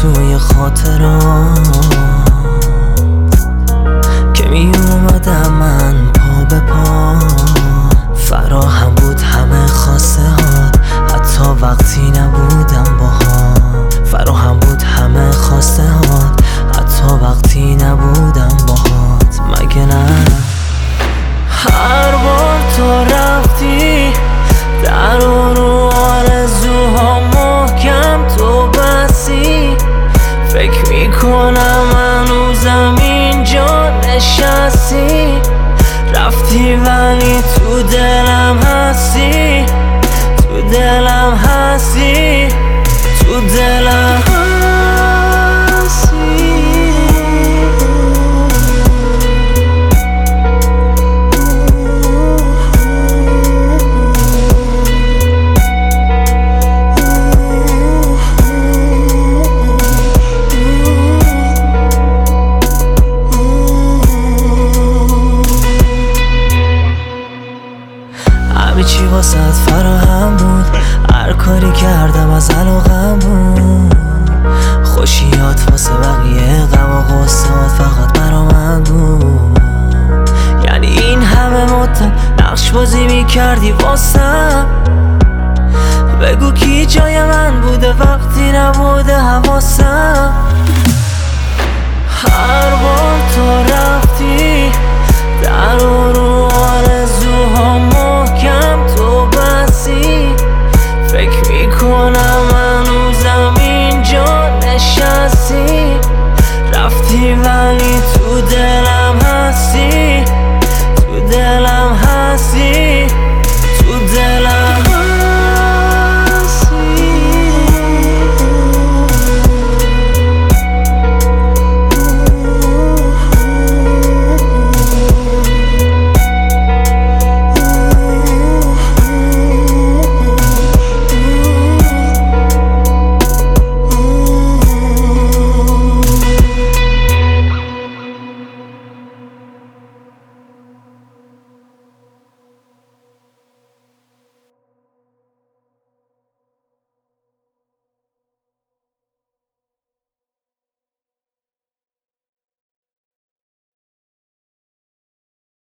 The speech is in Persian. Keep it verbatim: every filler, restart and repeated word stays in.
توی خاطرات که می اومدم من پا به پا. فراهم بود همه خواسته هات حتی وقتی نبودم باهات. فراهم بود همه خواسته هات حتی وقتی نبودم باهات. مگه نه هر بار تو رفتی در رو آرزوها محکم تو بستی. فکر میکنم هنوزم اینجا نشستی. رفتی ولی تو دلم هستی، تو دلم هستی، تو دلم هستی. همه چی واسه فراهم بود، هر کاری کردم از علاقم بود. خوشیات واسه بقیه، غم و غصه‌ات فقط برا من بود. یعنی این همه مدت نقش بازی میکردی واسم. بگو کی جای من بوده وقتی نبوده حواسم. هر بار تو رفتی در رو آرزوها محکم تو بستی. فکر میکنم هنوزم اینجا نشستی. رفتی ولی تو دلم